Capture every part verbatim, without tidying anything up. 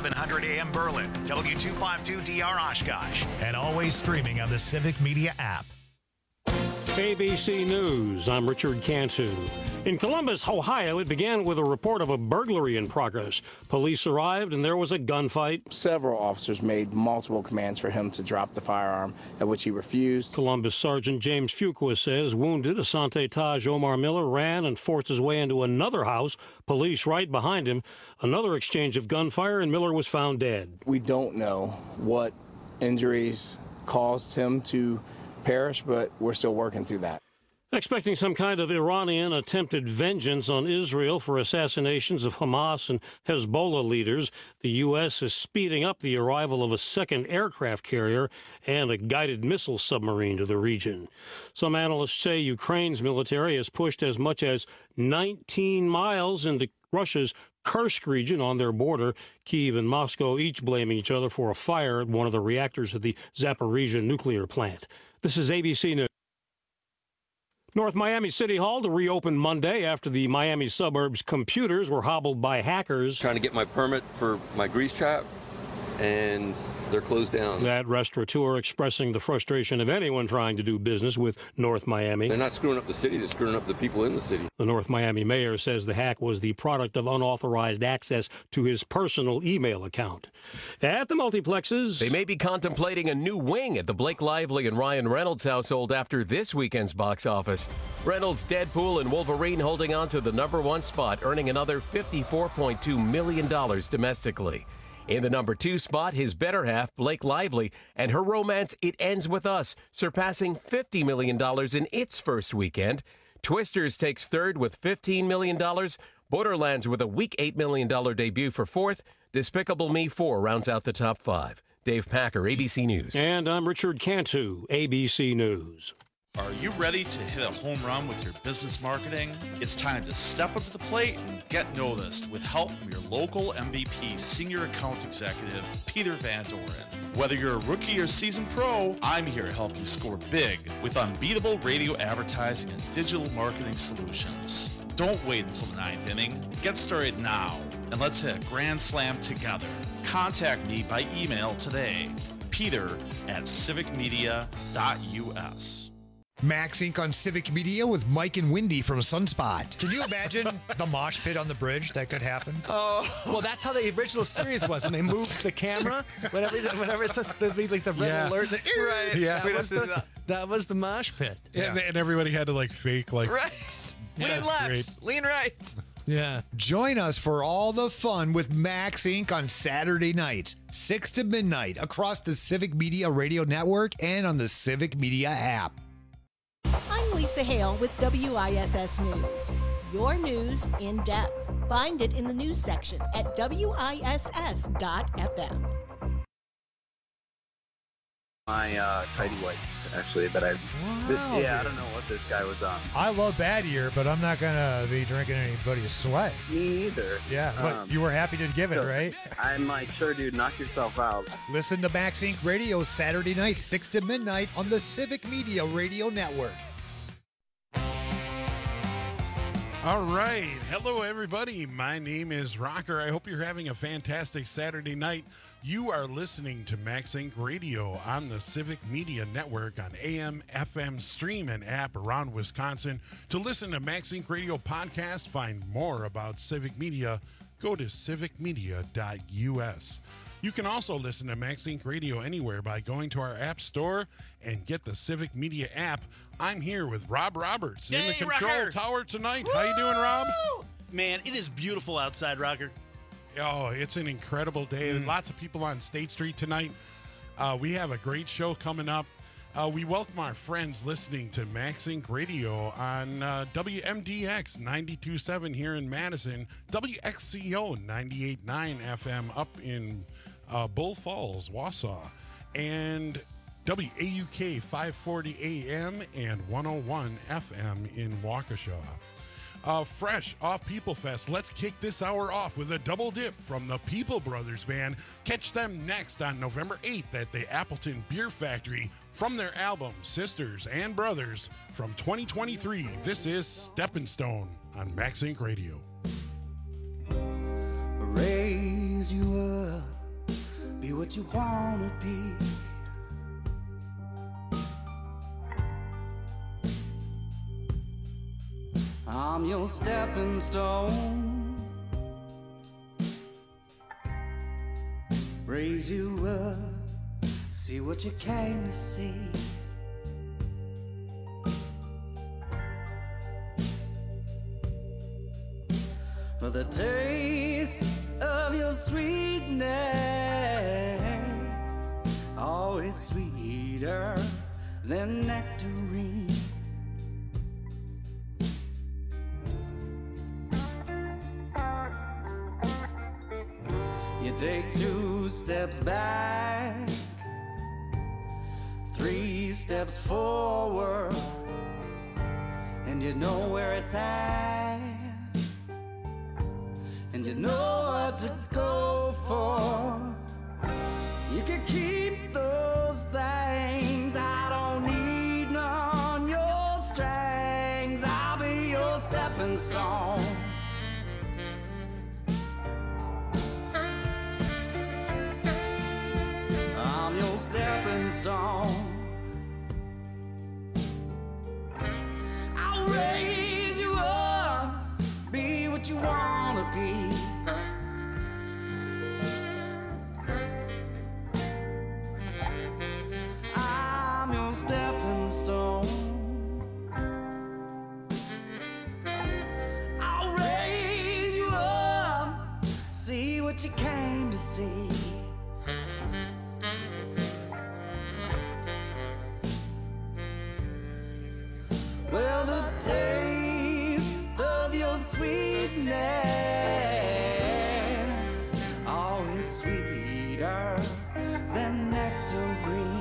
eleven hundred A M Berlin, W two fifty-two D R Oshkosh, and always streaming on the Civic Media app. A B C News, I'm Richard Cantu. In Columbus, Ohio, it began with a report of a burglary in progress. Police arrived and there was a gunfight. Several officers made multiple commands for him to drop the firearm, at which he refused. Columbus Sergeant James Fuqua says wounded Asante Taj Omar Miller ran and forced his way into another house, police right behind him. Another exchange of gunfire and Miller was found dead. We don't know what injuries caused him to perish, but we're still working through that. Expecting some kind of Iranian attempted vengeance on Israel for assassinations of Hamas and Hezbollah leaders, the U S is speeding up the arrival of a second aircraft carrier and a guided missile submarine to the region. Some analysts say Ukraine's military has pushed as much as nineteen miles into Russia's Kursk region on their border. Kyiv and Moscow each blaming each other for a fire at one of the reactors at the Zaporizhzhia nuclear plant. This is A B C News. North Miami City Hall to reopen Monday after the Miami suburbs' computers were hobbled by hackers. Trying to get my permit for my grease trap, and they're closed down. That restaurateur expressing the frustration of anyone trying to do business with North Miami. They're not screwing up the city, they're screwing up the people in the city. The North Miami mayor says the hack was the product of unauthorized access to his personal email account. At the multiplexes, they may be contemplating a new wing at the Blake Lively and Ryan Reynolds household after this weekend's box office. Reynolds' Deadpool and Wolverine holding on to the number one spot, earning another fifty-four point two million dollars domestically. In the number two spot, his better half, Blake Lively, and her romance, It Ends With Us, surpassing fifty million dollars in its first weekend. Twisters takes third with fifteen million dollars. Borderlands with a weak eight million dollars debut for fourth. Despicable Me four rounds out the top five. Dave Packer, A B C News. And I'm Richard Cantu, A B C News. Are you ready to hit a home run with your business marketing? It's time to step up to the plate and get noticed with help from your local M V P Senior Account Executive, Peter Van Doren. Whether you're a rookie or seasoned pro, I'm here to help you score big with unbeatable radio advertising and digital marketing solutions. Don't wait until the ninth inning. Get started now, and let's hit a grand slam together. Contact me by email today, peter at civic media dot u s. Max Incorporated on Civic Media with Mike and Wendy from Sunspot. Can you imagine the mosh pit on the bridge that could happen? Oh, well, that's how the original series was when they moved the camera. Whenever, whenever it's the, like the red yeah. alert, the, right? Yeah, that was the, that was the mosh pit. Yeah. And, and everybody had to like fake like right. Yeah, lean left, great. lean right. Yeah. Join us for all the fun with Max Incorporated on Saturday nights, six to midnight, across the Civic Media Radio Network and on the Civic Media app. I'm Lisa Hale with W I S S News. Your news in depth. Find it in the news section at W I S S dot F M. My uh, tidy white, actually, that I, Wow, this, yeah, dude. I don't know what this guy was on. I love Bad Year, but I'm not going to be drinking anybody's sweat. Me either. Yeah, but Um, you were happy to give it, so right? I'm like, sure, dude, knock yourself out. Listen to Max Incorporated Radio Saturday night, six to midnight on the Civic Media Radio Network. All right. Hello, everybody. My name is Rocker. I hope you're having a fantastic Saturday night. You are listening to Max Incorporated Radio on the Civic Media Network on A M, F M, stream, and app around Wisconsin. To listen to Max Incorporated Radio podcast, find more about Civic Media, go to civic media dot u s. You can also listen to Max Incorporated Radio anywhere by going to our app store and get the Civic Media app. I'm here with Rob Roberts in Hey, the control Rocker. tower tonight. Woo! How you doing, Rob? Man, it is beautiful outside, Rocker. Oh, it's an incredible day. Mm. Lots of people on State Street tonight. Uh, we have a great show coming up. Uh, we welcome our friends listening to Max Incorporated Radio on uh, W M D X ninety-two point seven here in Madison, W X C O ninety-eight point nine F M up in uh, Bull Falls, Wausau, and W A U K five forty A M and one oh one F M in Waukesha. Uh, fresh off People Fest, let's kick this hour off with a double dip from the People Brothers Band. Catch them next on November eighth at the Appleton Beer Factory from their album Sisters and Brothers from twenty twenty-three. This is Stepping Stone on Max Incorporated Radio. Raise you up be what you wanna be. I'm your stepping stone, raise you up, see what you came to see. For the taste of your sweetness, always sweeter than nectarine. You take two steps back, three steps forward, and you know where it's at, and you know what to go for. You can keep those things, I don't need none, your strings, I'll be your stepping stone. I'm your stepping stone. I'll raise you up, be what you wanna be. I'm your stepping stone. I'll raise you up, see what you came to see. Well, the taste of your sweetness, always sweeter than nectarine.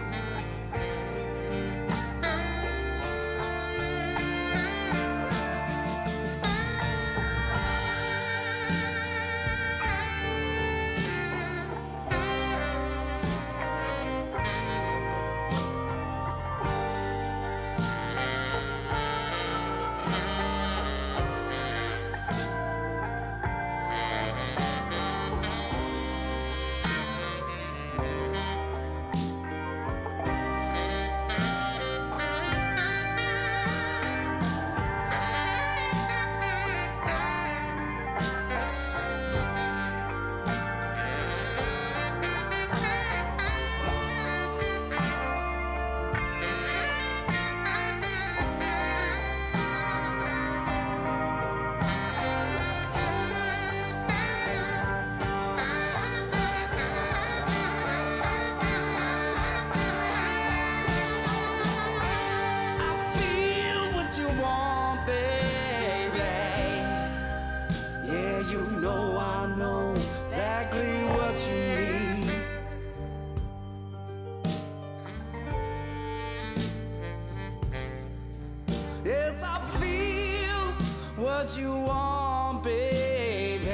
What you want, baby.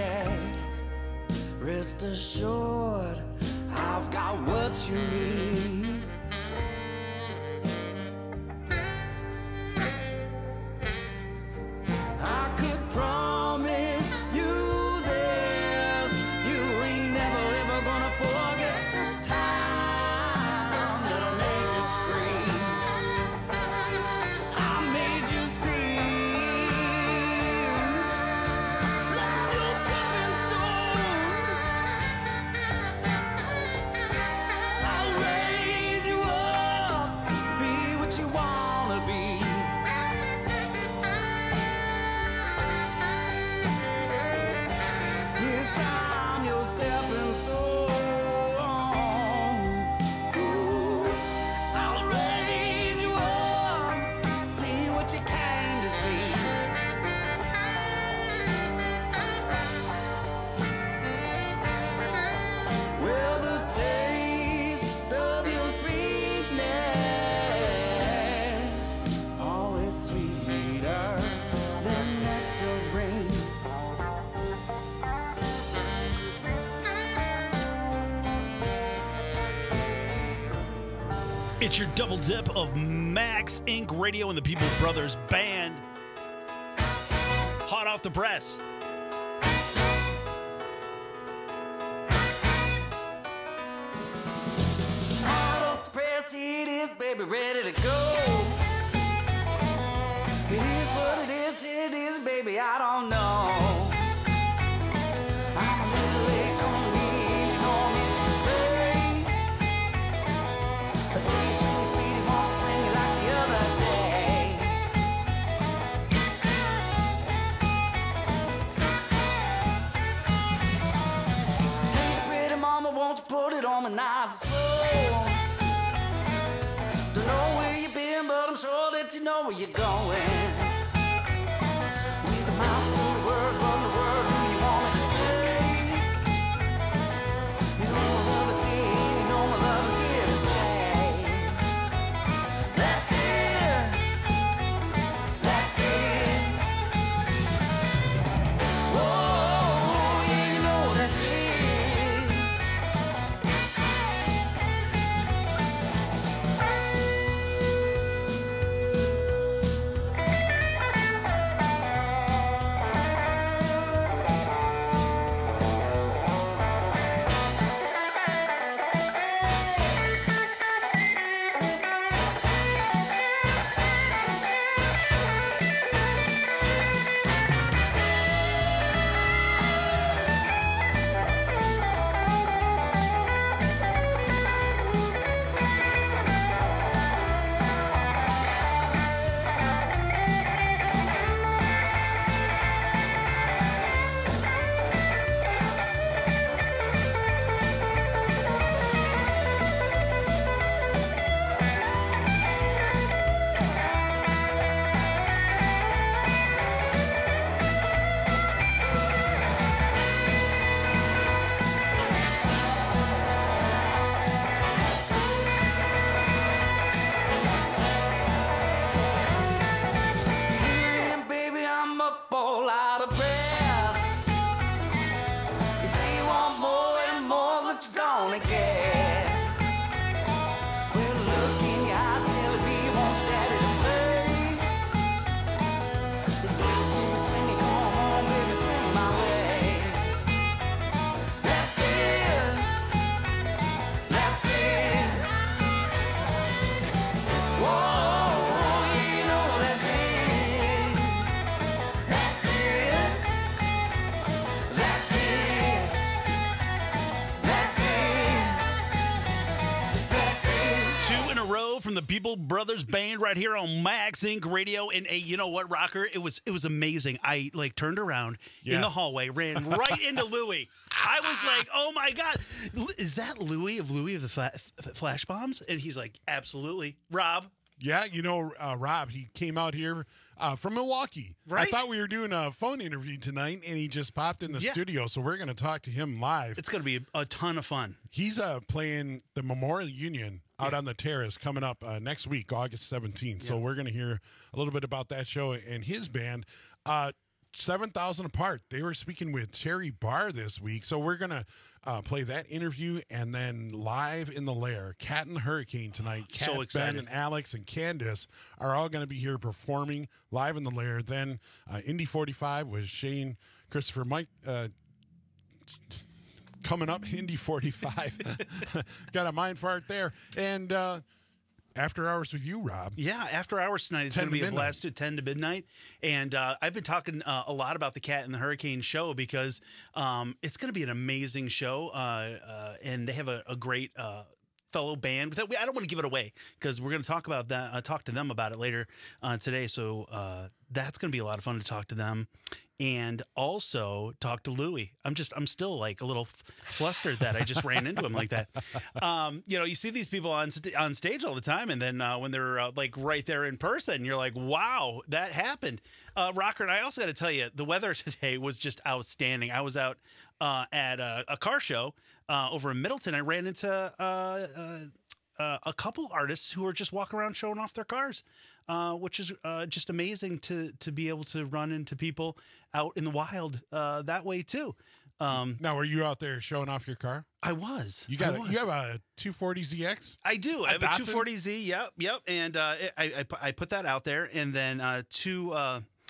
Rest assured, I've got what you need. I could promise you this, you ain't never ever gonna forget the time that I made you scream. I made you scream. Like your stepping stone. I'll raise you up, be what you wanna be. Yes, I'm your stepping stone. Ooh, I'll raise you up, see what you came to see. Well, the taste of your sweetness, always sweeter than nectarine. It's your double dip of Max Incorporated. Radio and the People Brothers Band. Hot off the press. yes it is, baby, ready to go. It is what it is, it is, baby, I don't know. I'm a little late on me, you know me to play. A sweet, sweet, sweetie, won't swing you like the other day. Hey, pretty mama, won't you put it on me nice and slow? Don't know where you've been, but I'm sure that you know where you're going. With a mouth full of words, what in the world do you want me to say? You know my love is here, you know my love is here to stay. That's it, that's it. Whoa, yeah, you know that's it. And baby, I'm up all out of breath. You say you want more and more's what you're gonna get. Well, look in your eyes, telling me you want your daddy to play. It's good to be swinging, come on, baby, swing my way. That's it, that's it. Whoa, you know that's it. That's it. That's it. That's it. That's it. Two in a row from the People Brothers Band right here on Max Inc Radio. And hey, you know what, Rocker? It was it was amazing. I like turned around Yeah. in the hallway, ran right into Louie. I was like, oh my God, L- is that Louie of Louie of the Fla- F- Flash Bombs? And he's like, absolutely. Rob, Yeah, you know, uh, Rob, he came out here uh, from Milwaukee. Right. I thought we were doing a phone interview tonight, and he just popped in the Yeah. studio, so we're going to talk to him live. it's going to be a, a ton of fun. He's uh, playing the Memorial Union out on the terrace coming up uh, next week, August seventeenth. So we're going to hear a little bit about that show and his band. Uh, seven thousand Apart. They were speaking with Cherry Barr this week. So we're going to uh, play that interview and then live in the Lair. Cat and the Hurricane tonight. Cat, So Ben, excited. and Alex and Candace are all going to be here performing live in the Lair. Then uh, Indy forty-five with Shane, Christopher, Mike. Uh, coming up, Indy forty-five. Got a mind fart there. And uh, After Hours with you, Rob. Yeah, After Hours tonight is ten going to be to a midnight. blast at ten to midnight. And uh, I've been talking uh, a lot about the Cat and the Hurricane show because um, it's going to be an amazing show. Uh, uh, and they have a, a great uh, fellow band. That we, I don't want to give it away because we're going to talk about that, uh, talk to them about it later uh, today. So uh, that's going to be a lot of fun to talk to them. And also talk to Louie. I'm just, I'm still like a little f- flustered that I just ran into him like that. Um, you know, you see these people on st- on stage all the time, and then uh, when they're uh, like right there in person, you're like, wow, that happened. Uh, Rocker, and I also got to tell you, the weather today was just outstanding. I was out uh, at a, a car show uh, over in Middleton. I ran into uh, uh, uh, a couple artists who were just walking around showing off their cars. Uh, which is uh, just amazing to to be able to run into people out in the wild uh, that way too. Um, now, were you out there showing off your car? I was. You got I a, was. you have a two forty Z X? I do. I have a two forty Z. Yep, yep. And uh, I, I I put that out there, and then uh, two uh,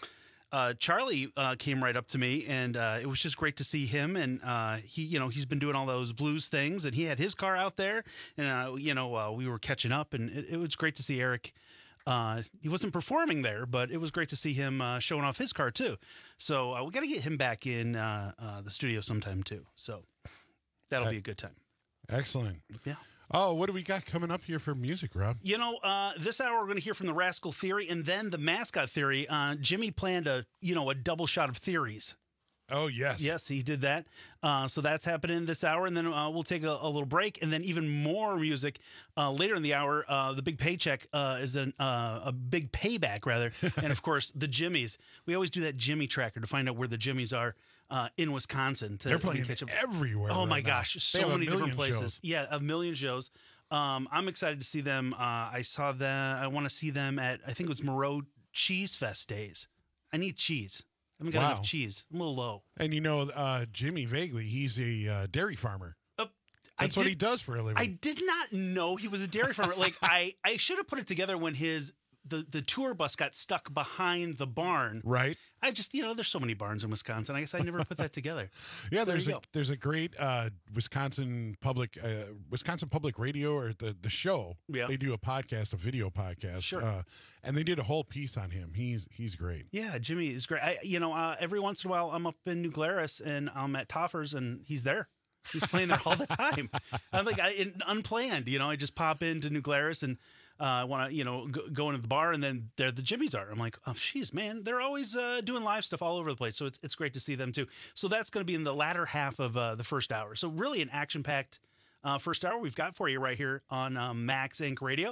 uh, Charlie uh, came right up to me, and uh, it was just great to see him. And uh, he, you know, he's been doing all those blues things, and he had his car out there, and uh, you know, uh, we were catching up, and it, it was great to see Eric. Uh, he wasn't performing there, but it was great to see him uh, showing off his car too. So uh, we got to get him back in uh, uh, the studio sometime too. So that'll Uh, be a good time. Excellent. Yeah. Oh, what do we got coming up here for music, Rob? You know, uh, this hour we're going to hear from the Rascal Theory and then the Mascot Theory. Uh, Jimmy planned a, you know, a double shot of theories. Oh, yes. Yes, he did that. Uh, so that's happening this hour. And then uh, we'll take a, a little break. And then even more music uh, later in the hour. Uh, the Big Paycheck uh, is an, uh, a big payback, rather. And, of course, the Jimmies. We always do that Jimmy tracker to find out where the Jimmies are uh, in Wisconsin. To, They're playing catch up. everywhere. Oh, right my now. gosh. They So have a many different million places. shows. Yeah, a million shows. Um, I'm excited to see them. Uh, I saw them. I want to see them at, I think it was Moreau Cheese Fest days. I need cheese. I haven't got Wow. enough cheese. I'm a little low. And you know, uh, Jimmy Vaguely, he's a uh, dairy farmer. Uh, That's I what did- he does for a living. I did not know he was a dairy farmer. Like I, I should have put it together when his the, the tour bus got stuck behind the barn. Right. I just, you know, there's so many barns in Wisconsin. I guess I never put that together. Yeah, There there's you a go. there's a great uh, Wisconsin public uh, Wisconsin Public Radio or the the show. Yeah. They do a podcast, a video podcast. Sure. Uh, and they did a whole piece on him. He's he's great. Yeah, Jimmy is great. I, you know, uh, every once in a while I'm up in New Glarus and I'm at Toffers and he's there. He's playing there all the time. I'm like, I, in, unplanned, you know, I just pop into New Glarus and I uh, want to, you know, go, go into the bar and then there the Jimmies are. I'm like, oh, jeez, man, they're always uh, doing live stuff all over the place. So it's, it's great to see them too. So that's going to be in the latter half of uh, the first hour. So really an action-packed uh, first hour we've got for you right here on um, Max Inc Radio.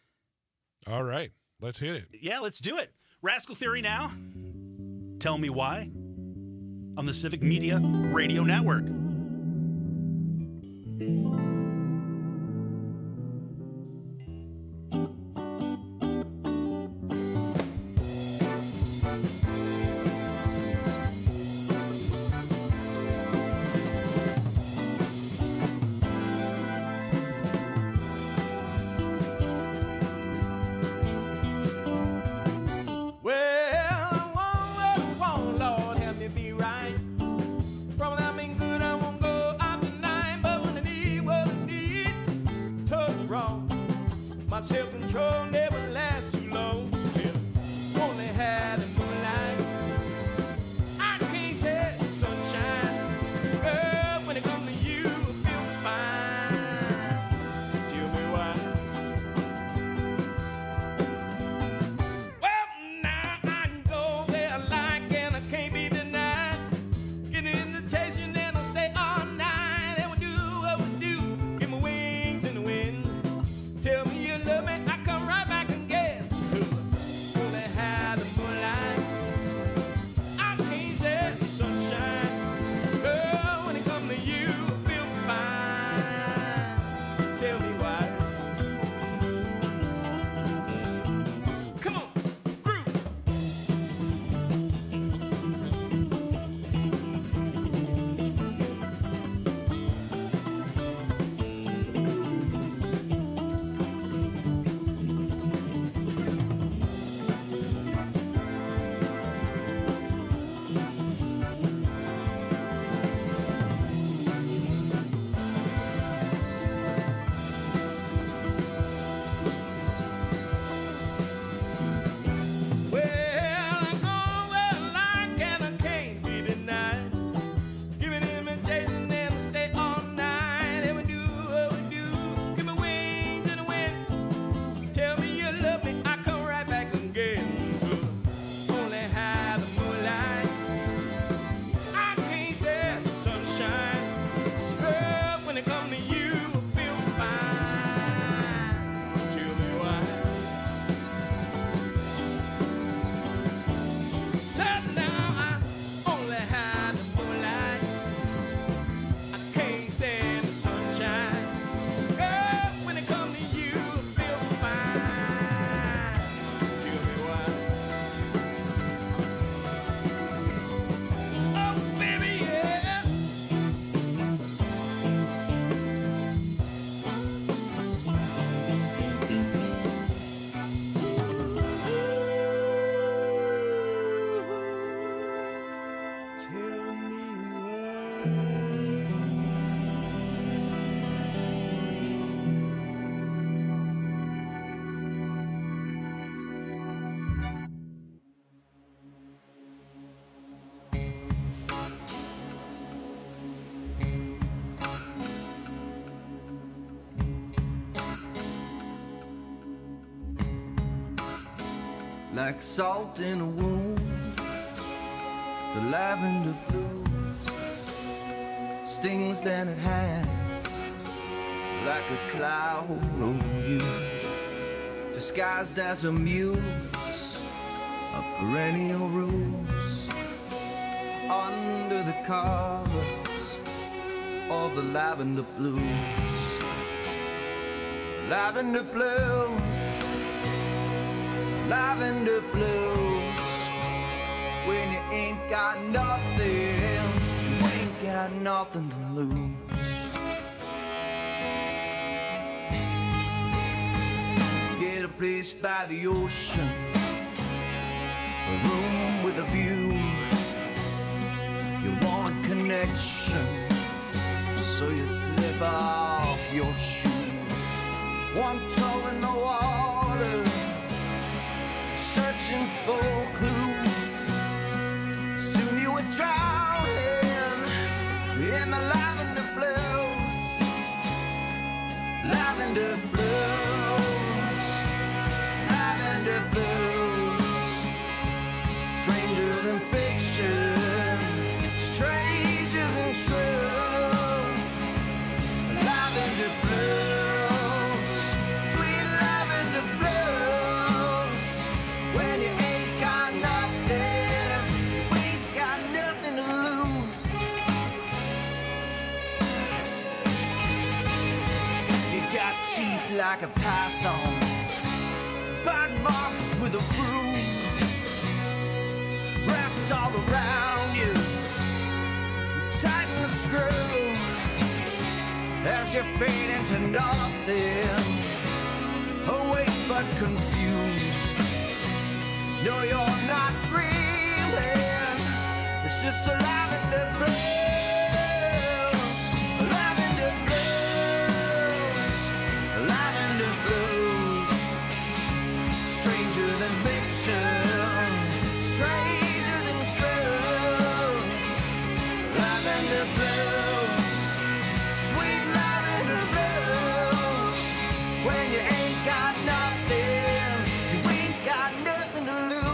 All right, let's hit it. Yeah, let's do it. Rascal Theory now. Tell me why on the Civic Media Radio Network. Well, I want, want, Lord, help me be right. Probably I mean good, I won't go out tonight, but when I need, like salt in a wound. The lavender blues stings than it has, like a cloud over you, disguised as a muse, a perennial rose, under the covers of the lavender blues. Lavender blues, lavender blues. When you ain't got nothing, you ain't got nothing to lose. Get a place by the ocean, a room with a view. You want a connection, so you slip off your shoes. One toe in the water, searching for clues. Soon you would drown in the lavender blues. Lavender blues, lavender blues. Stranger than fiction, stranger than true. Lavender blues, sweet lavender blues. When you ain't got nothing, you ain't got nothing to lose. You got teeth like a python, bite marks with a bruise, wrapped all around you. Tighten the screw as you fade into nothing, awake but confused. No, you're not dreaming, it's just a lavender blues. Lavender blues, lavender blues. Stranger than fiction, stranger than true. Lavender blues, sweet lavender blues. When you ain't got nothing, you ain't got nothing to lose.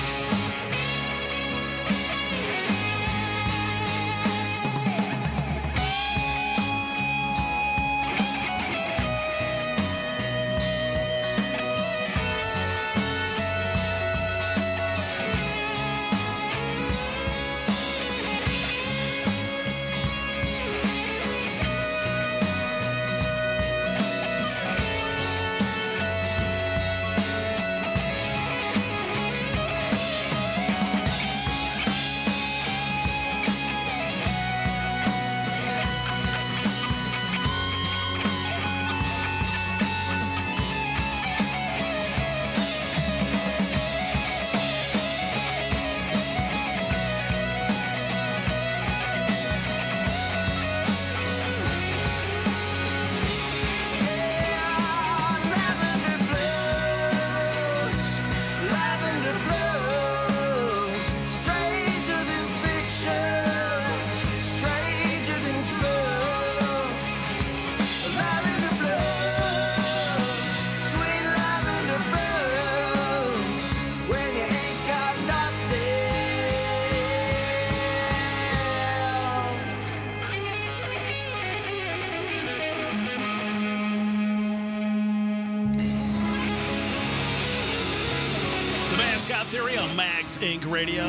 The Mascot Theory on Max Inc Radio.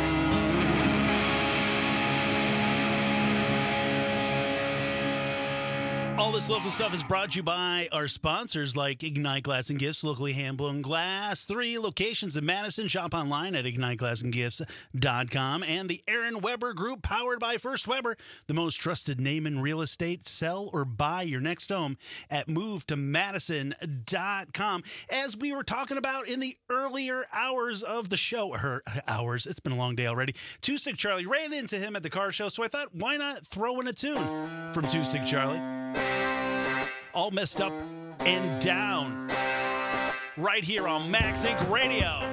All this local stuff is brought to you by our sponsors like Ignite Glass and Gifts, locally hand-blown glass. Three locations in Madison. Shop online at ignite glass and gifts dot com. And the Aaron Weber Group, powered by First Weber, the most trusted name in real estate. Sell or buy your next home at move to madison dot com. As we were talking about in the earlier hours of the show, her hours, it's been a long day already. Two Sick Charlie, ran into him at the car show, so I thought, why not throw in a tune from Two Sick Charlie? All messed up and down, right here on Max Inc Radio.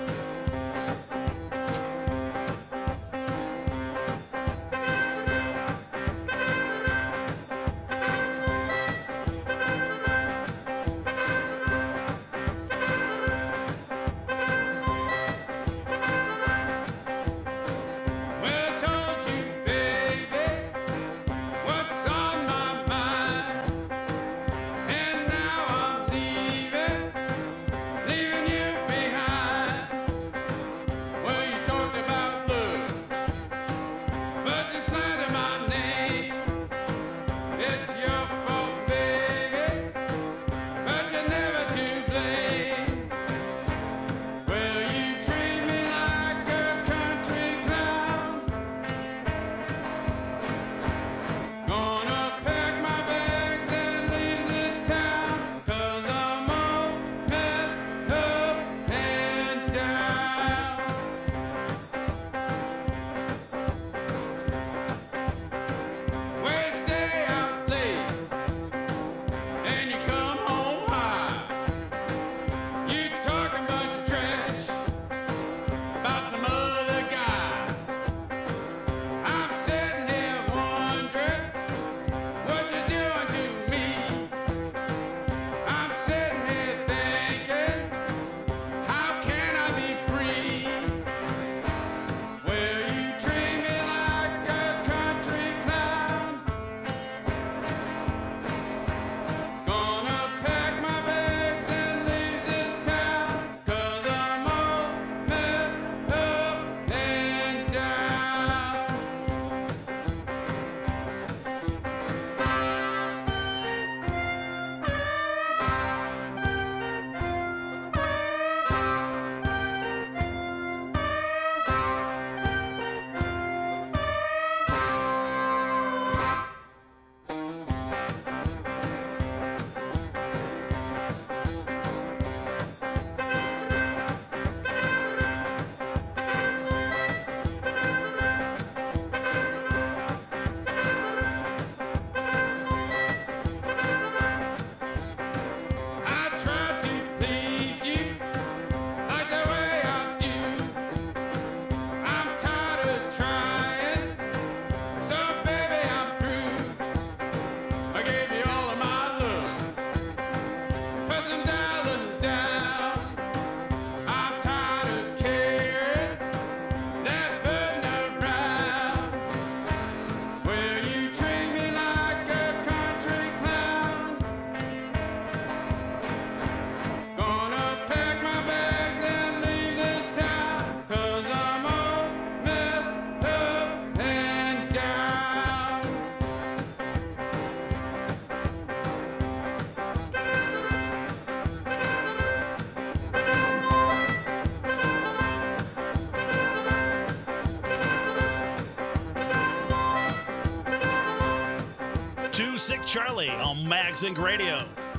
Sick Charlie on Max Inc Radio.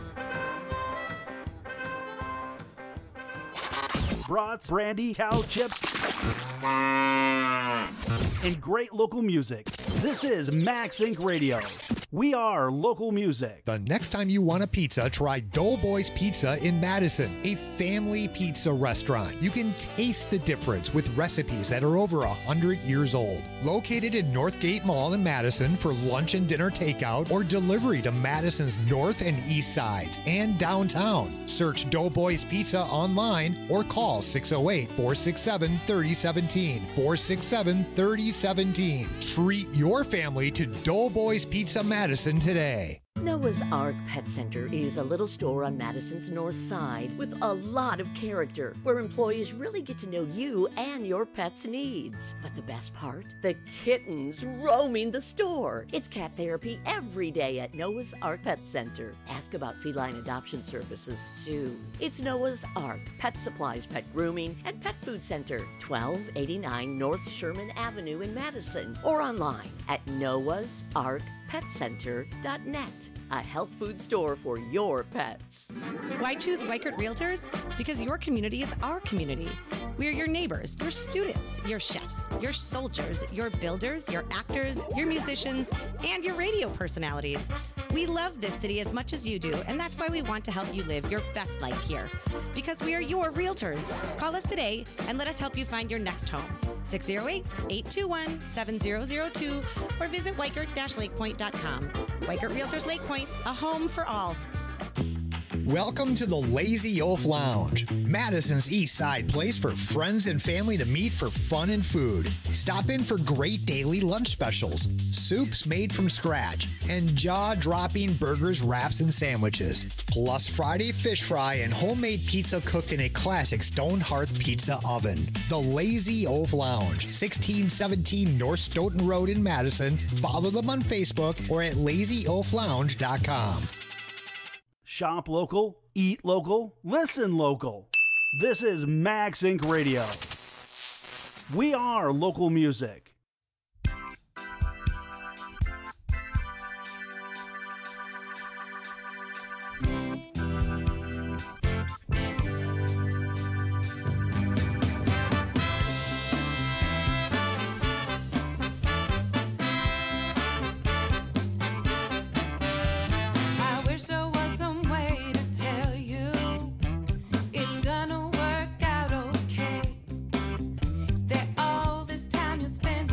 Brats, brandy, cow chips, and great local music. This is Max Inc Radio. We are local music. The next time you want a pizza, try Doughboys Pizza in Madison, a family pizza restaurant. You can taste the difference with recipes that are over one hundred years old. Located in Northgate Mall in Madison for lunch and dinner takeout or delivery to Madison's north and east sides and downtown. Search Doughboys Pizza online or call six oh eight, four six seven, three oh one seven, four six seven, three oh one seven. Treat your family to Doughboys Pizza Madison today. Noah's Ark Pet Center is a little store on Madison's north side with a lot of character, where employees really get to know you and your pet's needs. But the best part? The kittens roaming the store. It's cat therapy every day at Noah's Ark Pet Center. Ask about feline adoption services, too. It's Noah's Ark Pet Supplies, Pet Grooming, and Pet Food Center, twelve eighty-nine North Sherman Avenue in Madison, or online at noahs ark pet center dot net. A health food store for your pets. Why choose Weichert Realtors? Because your community is our community. We are your neighbors, your students, your chefs, your soldiers, your builders, your actors, your musicians, and your radio personalities. We love this city as much as you do, and that's why we want to help you live your best life here. Because we are your realtors. Call us today and let us help you find your next home. six oh eight, eight two one, seven oh oh two or visit weichert dash lake point dot com. Weichert Realtors Lake Point, a home for all. Welcome to the Lazy Oaf Lounge, Madison's East Side place for friends and family to meet for fun and food. Stop in for great daily lunch specials, soups made from scratch, and jaw-dropping burgers, wraps, and sandwiches. Plus Friday fish fry and homemade pizza cooked in a classic stone hearth pizza oven. The Lazy Oaf Lounge, sixteen seventeen North Stoughton Road in Madison. Follow them on Facebook or at lazy oaf lounge dot com. Shop local, eat local, listen local. This is Max Inc Radio. We are local music. All this time you spend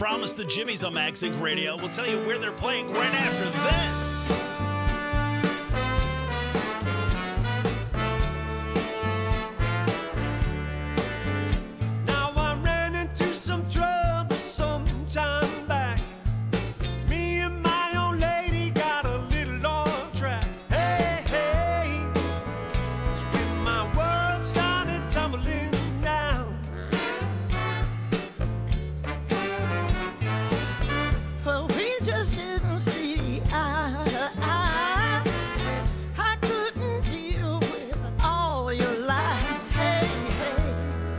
promised, the Jimmies on MaxInc Radio. We'll tell you where they're playing right after this. Now I ran into some trouble some time back. Me and my old lady got a little off track. Hey, hey, it's when my world started tumbling down. Well, we just didn't see eye to eye. I couldn't deal with all your lies. Hey, hey.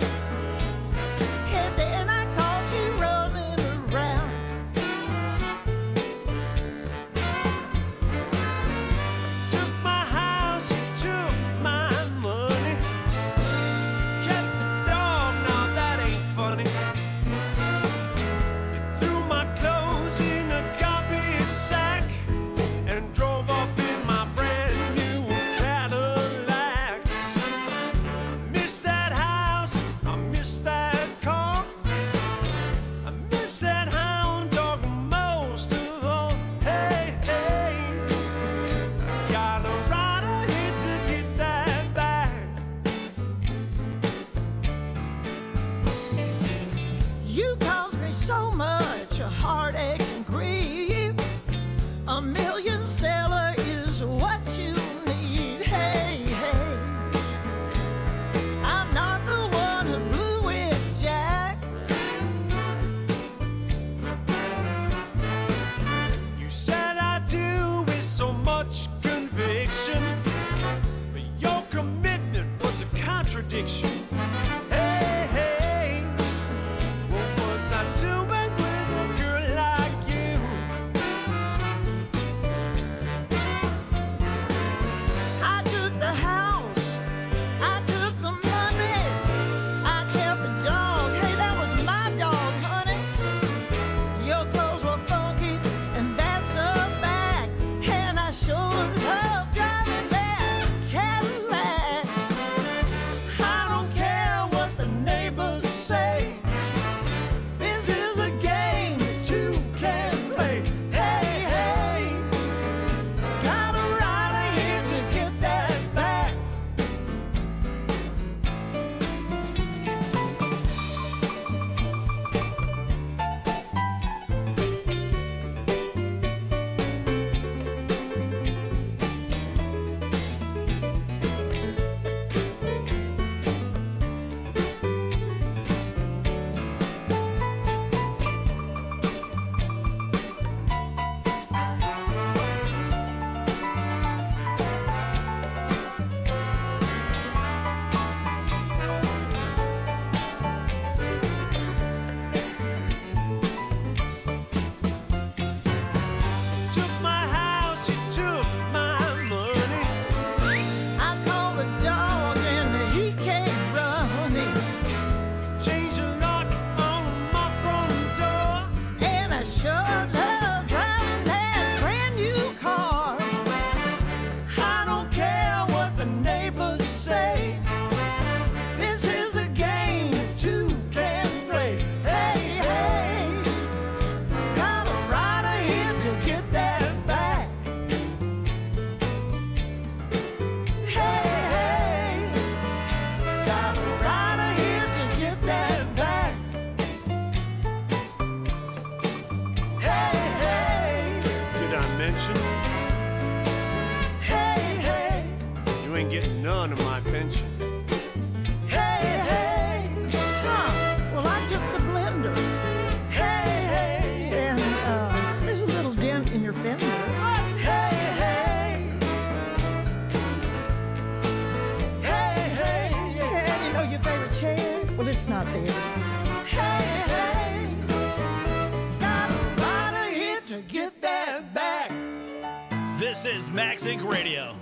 And then I caught you running around. Took my house, took my money. Kept the dog, now that ain't funny. Threw my clothes in a garbage sack and drove off in my brand new Cadillac. I miss that house, I miss that car, I miss that hound dog most of all. Hey, hey, got a rider here to get that back. You caused me so much heartache and grief. A million seller is what you need. Hey, hey. I'm not the one who blew it, Jack. You said I do with so much conviction, but your commitment was a contradiction. Hey, hey, what was I doing with a girl like you? I took the house, I took the money, I kept the dog. Hey, that was my dog, honey. Your clothes were funky, and that's a fact. And I sure love driving that Cadillac. I don't care what the neighbors say. This is a game that you can play. Hey, hey, got a rider here to get that back. Took my house, you took my money. I called the dog and he came running. Changed the lock on my front door. And I sure love driving that brand new car. I don't care what the neighbors say. This is a game that two can play. Hey, hey, got a rider here to get that back. Hey, hey, got a rider here to get that back. Hey, hey, did I mention? Hey, hey, you ain't getting none of my pension. Hey, hey, Huh, well, I took the blender. hey, hey, And uh, there's a little dent in your fender. hey, hey, hey, hey, And you know your favorite chair? Well, it's not there. hey, hey, got a rider here to get that back. This is MaxInc Radio.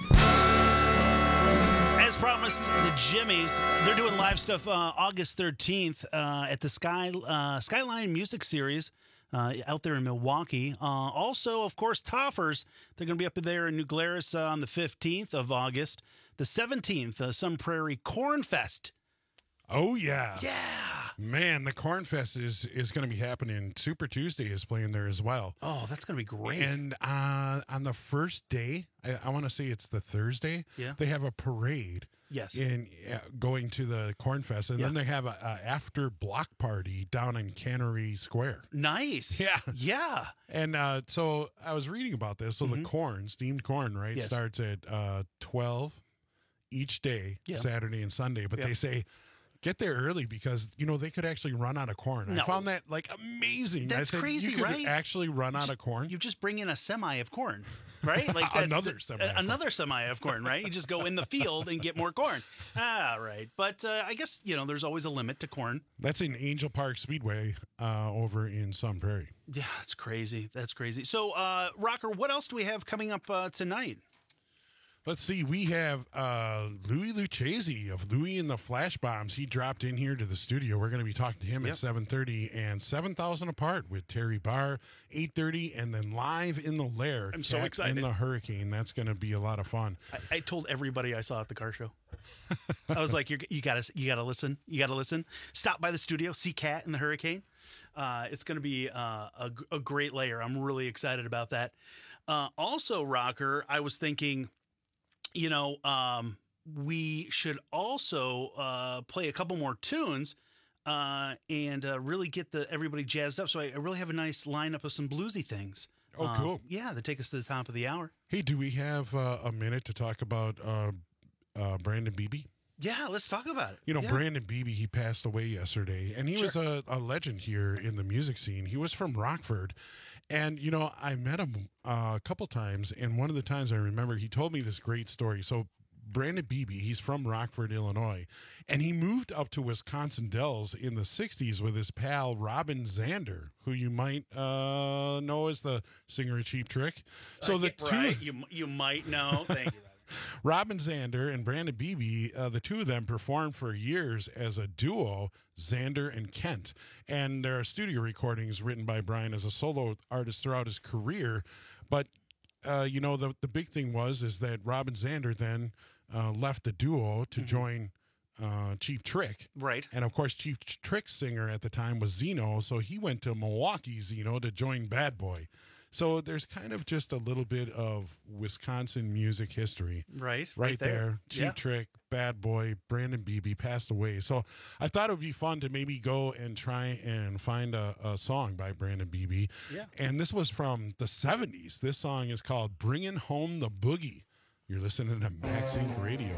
As promised, the Jimmies, they're doing live stuff uh, August thirteenth uh, at the Sky uh, Skyline Music Series uh, out there in Milwaukee. Uh, also, of course, Toffers, they're going to be up there in New Glarus uh, on the fifteenth of August. The seventeenth, uh, Sun Prairie Corn Fest. Oh, yeah. Yeah. Man, the Corn Fest is, is going to be happening. Super Tuesday is playing there as well. Oh, that's going to be great. And uh, on the first day, I, I want to say it's the Thursday, Yeah. they have a parade. Yes. In uh, going to the Corn Fest, and Yeah. then they have a, a after block party down in Cannery Square. Nice. Yeah. Yeah. And uh, so I was reading about this. So Mhm. the corn, steamed corn, right, Yes. starts at uh, twelve each day, Yeah. Saturday and Sunday. But Yeah. they say get there early because, you know, they could actually run out of corn. No. I found that like amazing. That's I said, crazy, you could right? actually run out of corn. You just bring in a semi of corn, right? Like that's Another the- semi of a- Another semi of corn, right? You just go in the field and get more corn. Ah, right. But uh, I guess, you know, there's always a limit to corn. That's in Angel Park Speedway uh, over in Sun Prairie. Yeah, that's crazy. That's crazy. So, uh, Rocker, what else do we have coming up uh, tonight? Let's see. We have uh, Louis Lucchese of Louis and the Flash Bombs. He dropped in here to the studio. We're going to be talking to him Yep. at seven thirty and seven thousand Apart with Terry Barr, eight thirty, and then live in the Lair. I'm so Cat excited. In the Hurricane. That's going to be a lot of fun. I, I told everybody I saw at the car show. I was like, You're, you gotta, you gotta listen. You gotta listen. Stop by the studio, see Cat in the Hurricane. Uh, it's gonna be uh, a, a great layer. I'm really excited about that. Uh, also, Rocker, I was thinking, you know, um, we should also uh, play a couple more tunes uh, and uh, really get the everybody jazzed up. So I, I really have a nice lineup of some bluesy things. Oh, Uh, cool. Yeah, that take us to the top of the hour. Hey, do we have uh, a minute to talk about uh, uh, Brandon Beebe? Yeah, let's talk about it. You know, Yeah. Brandon Beebe, he passed away yesterday, and he Sure. was a, a legend here in the music scene. He was from Rockford. And, you know, I met him uh, a couple times, and one of the times I remember he told me this great story. So, Brandon Beebe, he's from Rockford, Illinois, and he moved up to Wisconsin Dells in the sixties with his pal Robin Zander, who you might uh, know as the singer of Cheap Trick. So, Uh, the yeah, two. right. You, you might know. Thank you. Robin Zander and Brandon Beebe, uh, the two of them performed for years as a duo, Zander and Kent. And there are studio recordings written by Brian as a solo artist throughout his career. But, uh, you know, the, the big thing was is that Robin Zander then uh, left the duo to join uh, Cheap Trick. Right. And, of course, Cheap Trick's singer at the time was Zeno, so he went to Milwaukee, Zeno, to join Bad Boy. So there's kind of just a little bit of Wisconsin music history. Right, Right, right there. there. Cheap Yeah. Trick, Bad Boy, Brandon Beebe passed away. So I thought it would be fun to maybe go and try and find a, a song by Brandon Beebe. Yeah. And this was from the seventies. This song is called Bringin' Home the Boogie. You're listening to Max Inc Radio.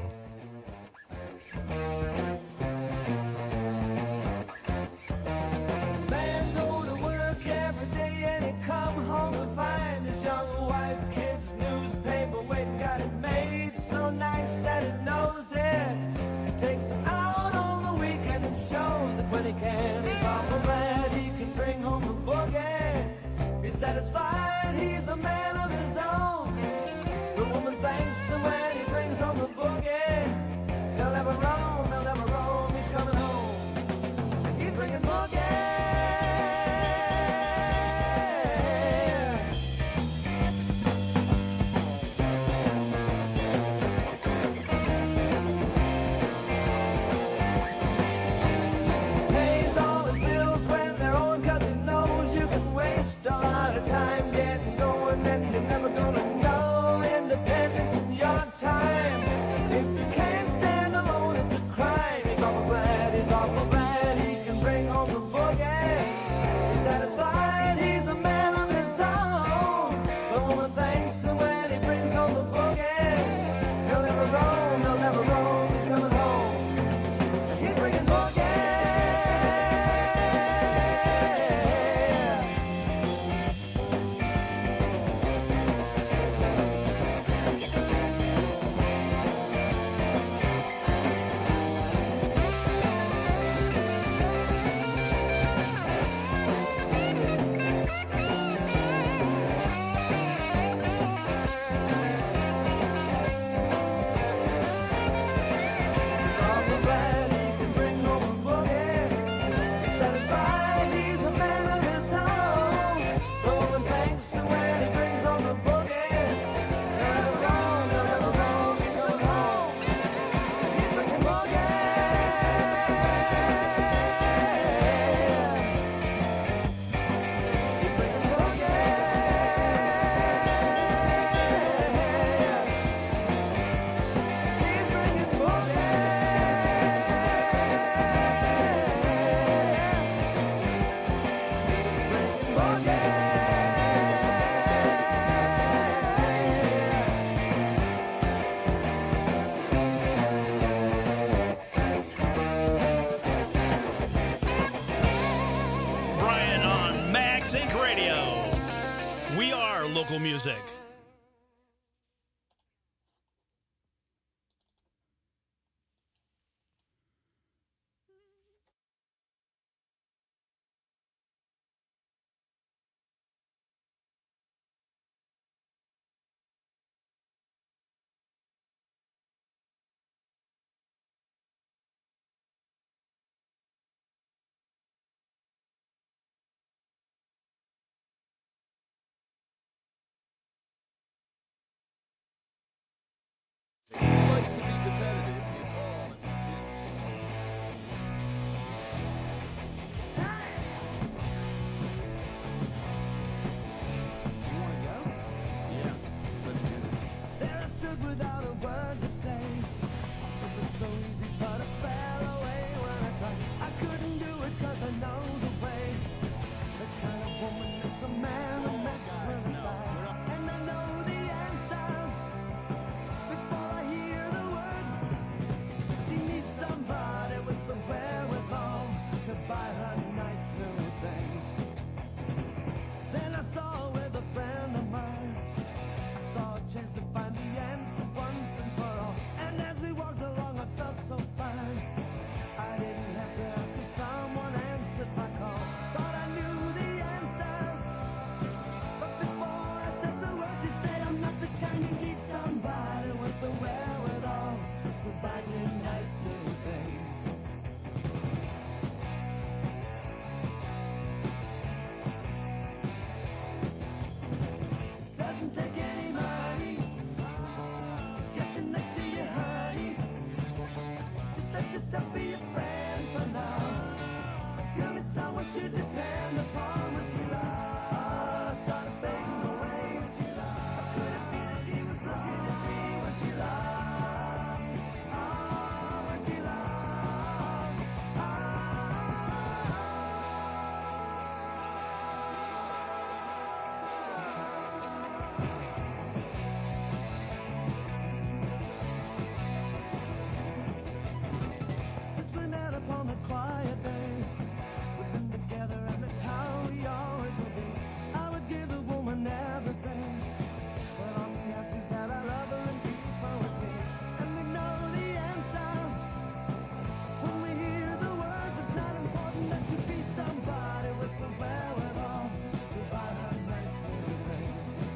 Man go to work every day and he come home to find his young wife, kids, newspaper waiting, got it made so nice that it knows it. He takes him out on the weekend and shows it when he can. He's awful glad he can bring home the boogie. He's satisfied he's a man of his own. The woman thanks him when he brings home the boogie. He'll never roam, he'll never roam, he's coming home. He's bringing boogie. Pays all his bills when they're owing, 'cause he knows you can waste a lot of time We are local music. Like to be competitive in all that we do. You want to go? Yeah, let's do this. There I stood without a word to say. It was so easy, but I fell away when I tried. I couldn't do it cause I know the way. The kind of woman makes a man a mess with a sigh. And I know the answer before I hear the words. She needs somebody with the wherewithal to buy her nice little things. Then I saw her with a friend of mine. I saw a chance to find the answer once and for all. And as we walked along, I felt so fine. I didn't have to ask if someone answered my call. Thought I knew the answer, but before I said the words, she said, I'm not the kind you need somebody with the wherewithal to buy you nice little things. Doesn't take any money. Getting next to you, honey. Just let yourself be a friend for now. Girl, it's someone to depend upon when she lost. Started fading away when she lost. Could it be that she was looking at me when she lost? Oh, when she lost. Since we met upon the quiet day, we've been together and that's how we always will be. I would give the woman everything, but all she asks is that I love her and keep her with me. And we know the answer when we hear the words. It's not important that you be somebody with the wherewithal to buy her nice little things.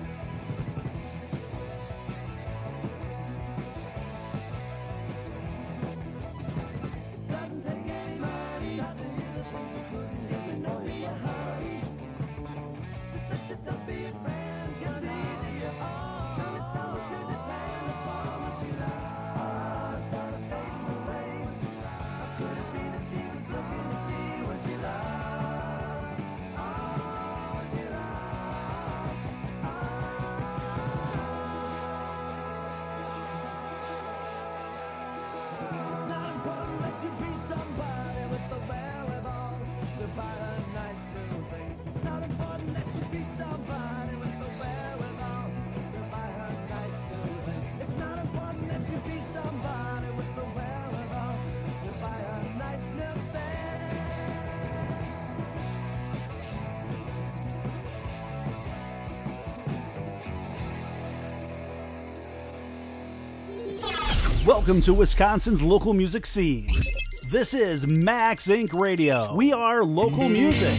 Doesn't take any money not to hear the things you couldn't hear when next to you, honey. Just let yourself be a friend, gets easier. Oh, now it's all to depend upon when she lost. Started fading away when she lost. How could it be that she was looking at me when she lost? Oh, when she lost. It's not important that you be somebody with the wherewithal to buy her nice little things. It's not important that you be somebody with the wherewithal to buy her nice little things. It's not important that you be somebody with the wherewithal to buy her nice little Welcome to Wisconsin's local music scene. This is Max Incorporated. Radio. We are local music.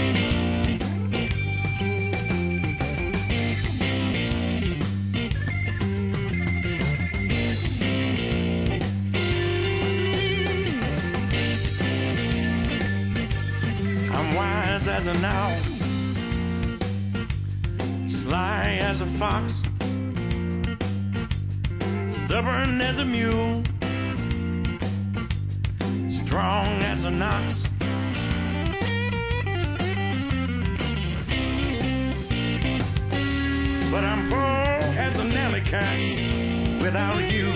I'm wise as an owl, sly as a fox, stubborn as a mule, strong as an ox. But I'm poor as an alley cat without you.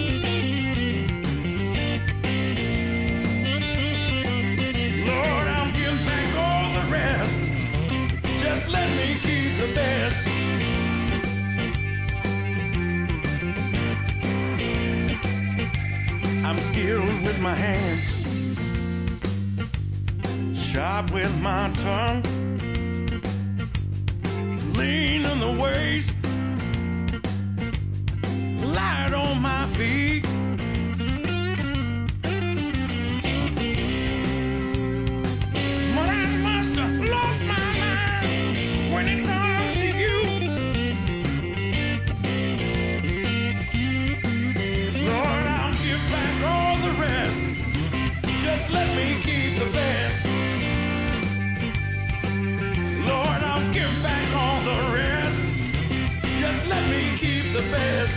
Lord, I'll give back all the rest. Just let me keep the best. I'm skilled with my hands, sharp with my tongue, lean in the world. on my feet. But I must have lost my mind when it comes to you. Lord, I'll give back all the rest. Just let me keep the best. Lord, I'll give back all the rest. Just let me keep the best.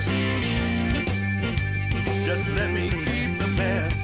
Just let me keep the best.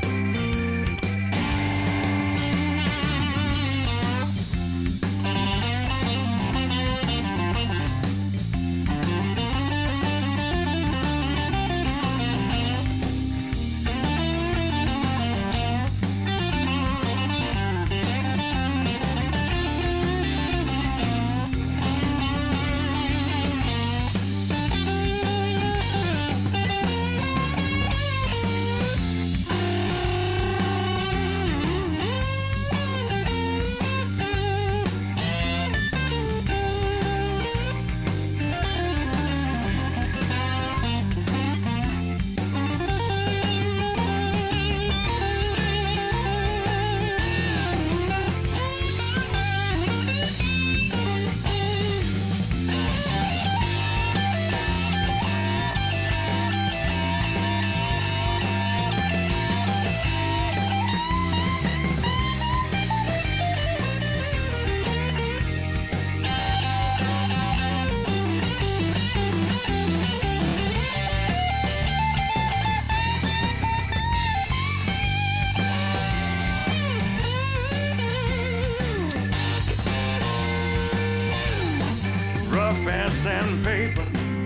Rough as sandpaper,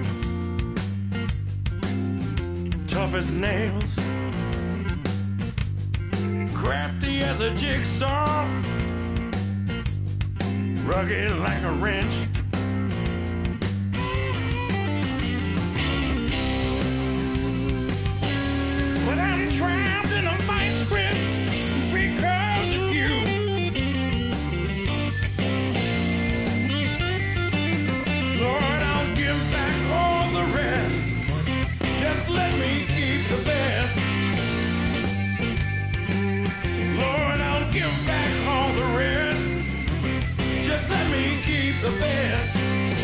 tough as nails, crafty as a jigsaw, rugged like a wrench. But I'm trapped in a vice grip because of you. Lord, I'll give back all the rest. Just let me keep the best. Lord, I'll give back all the rest. Just let me keep the best.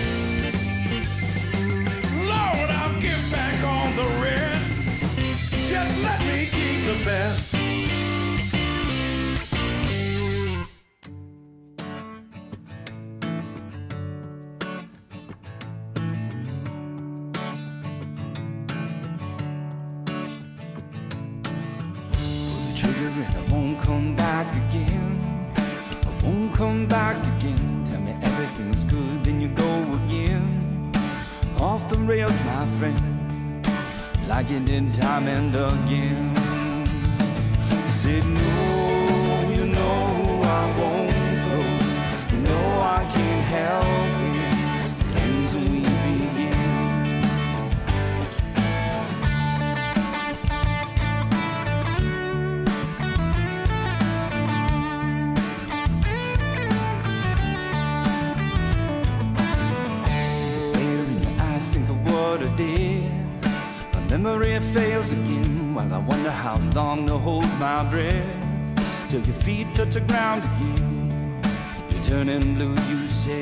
Lord, I'll give back all the rest. Just let me keep the best. And I won't come back again. I won't come back again. Tell me everything's good, then you go again. Off the rails, my friend, like you did time and again. I said, no, you know I won't go. You know I can't help it. It ends when we begin. What I did, my memory fails again. While I wonder how long to hold my breath till your feet touch the ground again. You're turning blue, you say.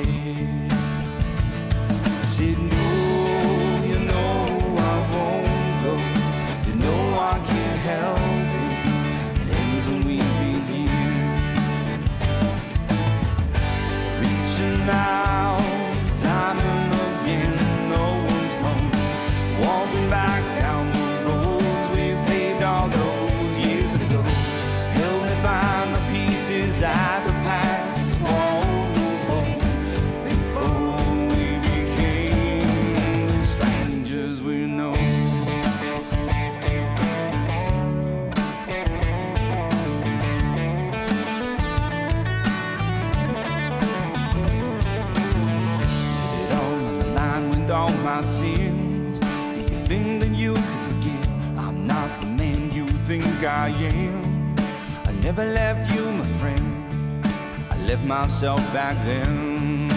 I said, no, you know I won't go. You know I can't help it. It ends when we begin. Reaching out, time and again. Walking back down the roads we paved all those years ago. Help me find the pieces at the past wall before we became the strangers we know. Did it all on the line with all my sins. Think that you can forget I'm not the man you think I am. I never left you, my friend. I left myself back then.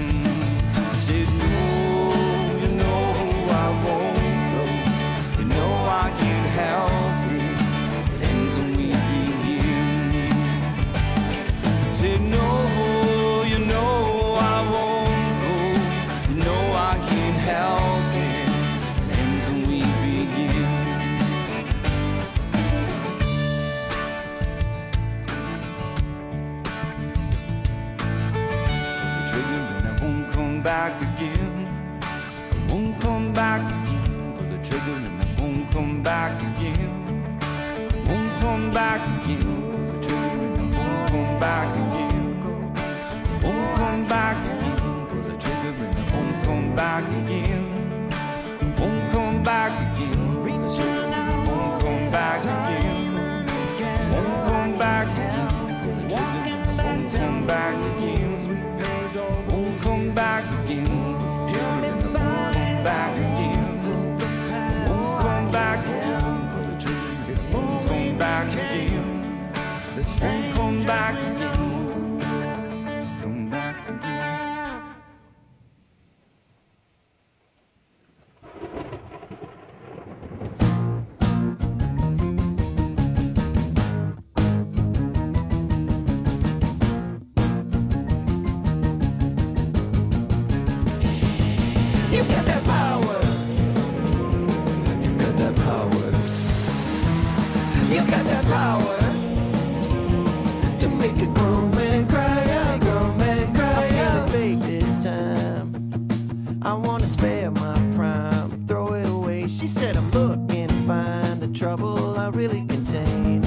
I said, no, you know I won't go. You know come back again. I won't come back again. Pull the trigger and I won't come back again. I won't come back again. Pull the trigger and I won't come back again. I won't come back again. Pull the trigger and I won't come back again. I won't come back again. Pull the trigger and I won't come back again. I won't come back again. Pull the trigger and I won't come back again. Won't come back again. Won't come back again. Won't come back again. Won't come back again. Won't come back again. Come back again. You've got that power. You've got that power. You've got that power to make a grown man cry out, grown man cry out. Fake this time. I wanna spare my prime, throw it away. She said I'm looking to find the trouble I really contain.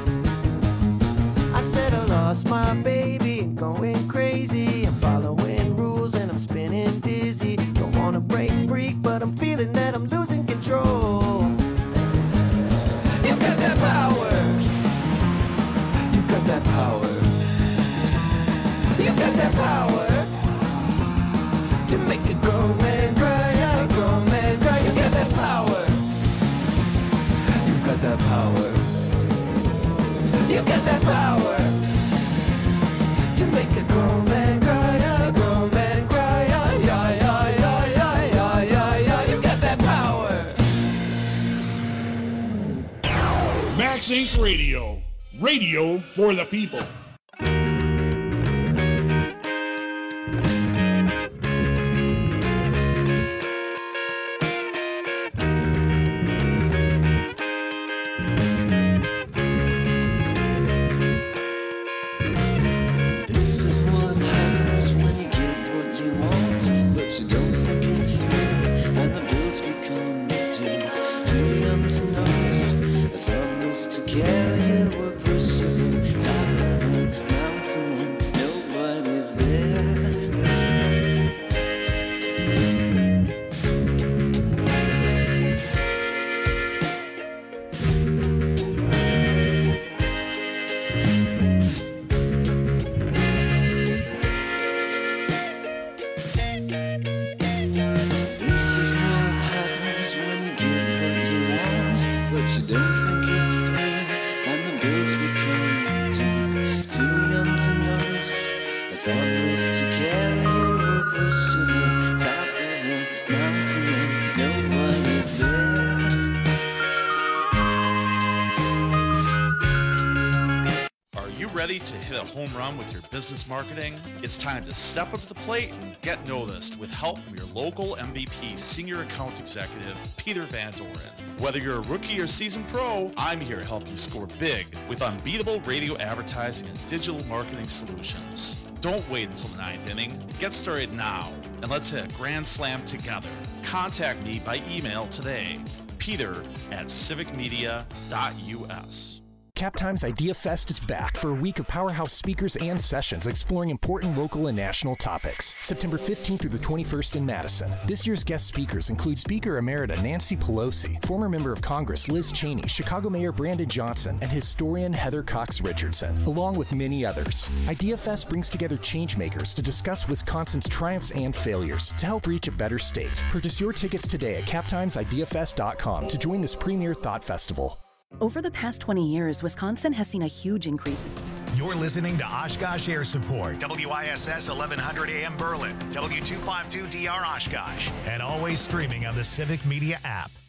I said I lost my baby and going crazy. I'm following rules and I'm spinning dizzy. Don't wanna break freak, but I'm feeling that I'm losing control. You've got that power. You've got that power. You've got that power to make a grown man cry out, grown man cry. You've got that power. You've got that power. You've got that power to make a grown man cry out, grown man cry out. Yeah, yeah, yeah, yeah, yeah, yeah, yeah. You've got that power. Max Inc Radio. Radio for the people. This is what happens when you get what you want, but you don't think it through, and the bills become due. Too young to notice, thoughtless to care. You were pushed to the top of the mountain, and nobody's there. This is what happens when you get what you want, but you don't think it through, and the bills become due. Too young to notice, thoughtless to care. You were pushed to the top of the mountain, and nobody's there. Are you ready to hit a home run with your business marketing? It's time to step up to the plate and get noticed with help from your local M V P Senior Account Executive, Peter Van Doren. Whether you're a rookie or seasoned pro, I'm here to help you score big with unbeatable radio advertising and digital marketing solutions. Don't wait until the ninth inning. Get started now, and let's hit a grand slam together. Contact me by email today, peter at civic media dot u s. CapTime's Idea Fest is back for a week of powerhouse speakers and sessions exploring important local and national topics. September fifteenth through the twenty-first in Madison. This year's guest speakers include Speaker Emerita Nancy Pelosi, former member of Congress Liz Cheney, Chicago Mayor Brandon Johnson, and historian Heather Cox Richardson, along with many others. Idea Fest brings together changemakers to discuss Wisconsin's triumphs and failures to help reach a better state. Purchase your tickets today at cap times idea fest dot com to join this premier thought festival. Over the past twenty years, Wisconsin has seen a huge increase. You're listening to Oshkosh Air Support, W I S S eleven hundred A M Berlin, W two fifty-two D R Oshkosh, and always streaming on the Civic Media app.